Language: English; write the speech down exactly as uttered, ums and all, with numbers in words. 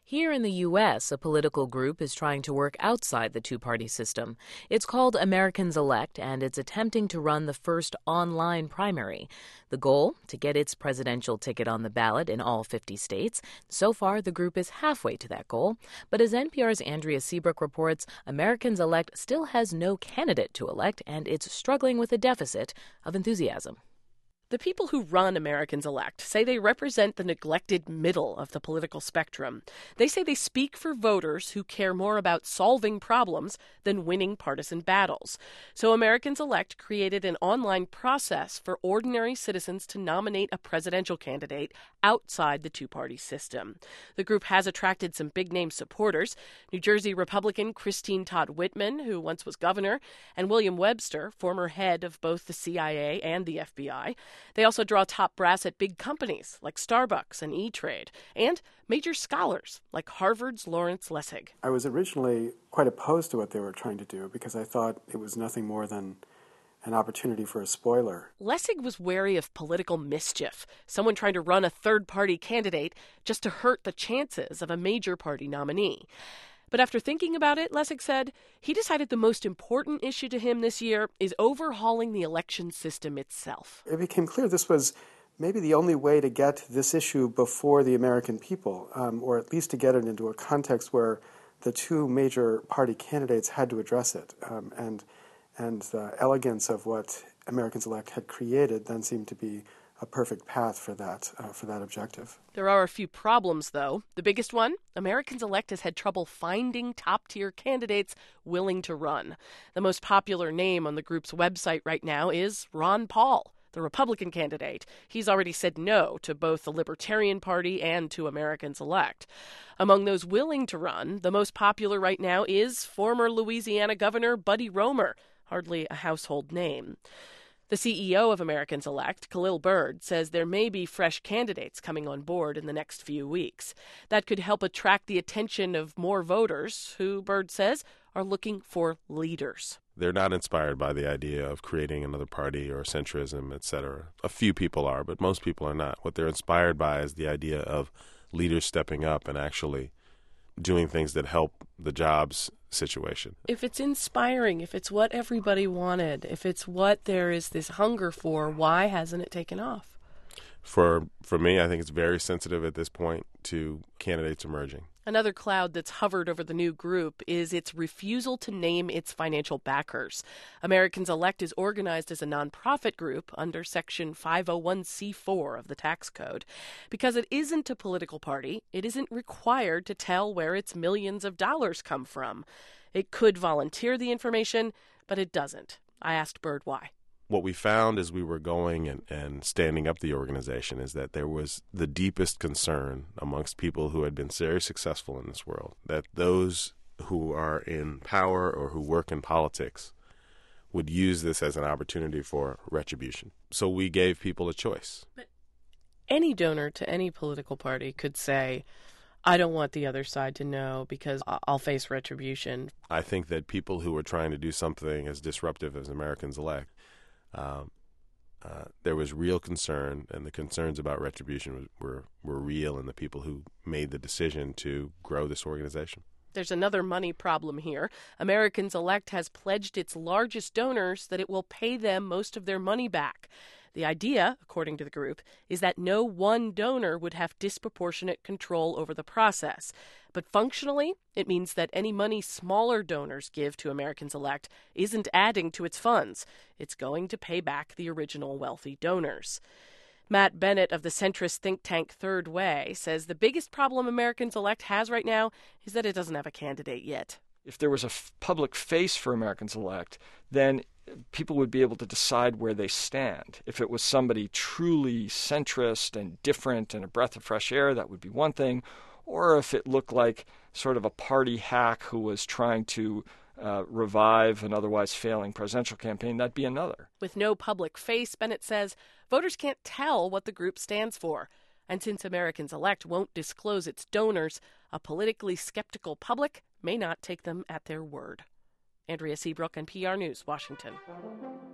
Here in the U S, a political group is trying to work outside the two-party system. It's called Americans Elect, and it's attempting to run the first online primary. The goal? To get its presidential ticket on the ballot in all fifty states. So far, the group is halfway to that goal. But as N P R's Andrea Seabrook reports, Americans Elect still has no candidate to elect, and it's struggling with a deficit of enthusiasm. The people who run Americans Elect say they represent the neglected middle of the political spectrum. They say they speak for voters who care more about solving problems than winning partisan battles. So Americans Elect created an online process for ordinary citizens to nominate a presidential candidate outside the two-party system. The group has attracted some big-name supporters: New Jersey Republican Christine Todd Whitman, who once was governor, and William Webster, former head of both the C I A and the F B I. They also draw top brass at big companies like Starbucks and E-Trade, and major scholars like Harvard's Lawrence Lessig. I was originally quite opposed to what they were trying to do because I thought it was nothing more than an opportunity for a spoiler. Lessig was wary of political mischief, someone trying to run a third-party candidate just to hurt the chances of a major party nominee. But after thinking about it, Lessig said, he decided the most important issue to him this year is overhauling the election system itself. It became clear this was maybe the only way to get this issue before the American people, um, or at least to get it into a context where the two major party candidates had to address it. Um, and, and the elegance of what Americans Elect had created then seemed to be a perfect path for that uh, for that objective. There are a few problems, though. The biggest one, Americans Elect has had trouble finding top-tier candidates willing to run. The most popular name on the group's website right now is Ron Paul, the Republican candidate. He's already said no to both the Libertarian Party and to Americans Elect. Among those willing to run, the most popular right now is former Louisiana Governor Buddy Roemer, hardly a household name. The C E O of Americans Elect, Khalil Byrd, says there may be fresh candidates coming on board in the next few weeks. That could help attract the attention of more voters who, Byrd says, are looking for leaders. They're not inspired by the idea of creating another party or centrism, et cetera. A few people are, but most people are not. What they're inspired by is the idea of leaders stepping up and actually doing things that help the jobs situation. If it's inspiring, if it's what everybody wanted, if it's what there is this hunger for, why hasn't it taken off? For for me, I think it's very sensitive at this point to candidates emerging. Another cloud that's hovered over the new group is its refusal to name its financial backers. Americans Elect is organized as a nonprofit group under Section five oh one c four of the tax code. Because it isn't a political party, it isn't required to tell where its millions of dollars come from. It could volunteer the information, but it doesn't. I asked Byrd why. What we found as we were going and, and standing up the organization is that there was the deepest concern amongst people who had been very successful in this world, that those who are in power or who work in politics would use this as an opportunity for retribution. So we gave people a choice. But any donor to any political party could say, I don't want the other side to know because I'll face retribution. I think that people who are trying to do something as disruptive as Americans Elect, Um, uh, there was real concern, and the concerns about retribution was, were, were real in the people who made the decision to grow this organization. There's another money problem here. Americans Elect has pledged its largest donors that it will pay them most of their money back. The idea, according to the group, is that no one donor would have disproportionate control over the process. But functionally, it means that any money smaller donors give to Americans Elect isn't adding to its funds. It's going to pay back the original wealthy donors. Matt Bennett of the centrist think tank Third Way says the biggest problem Americans Elect has right now is that it doesn't have a candidate yet. If there was a f- public face for Americans Elect, then people would be able to decide where they stand. If it was somebody truly centrist and different and a breath of fresh air, that would be one thing. Or if it looked like sort of a party hack who was trying to uh, revive an otherwise failing presidential campaign, that'd be another. With no public face, Bennett says, voters can't tell what the group stands for. And since Americans Elect won't disclose its donors, a politically skeptical public may not take them at their word. Andrea Seabrook, N P R News, Washington.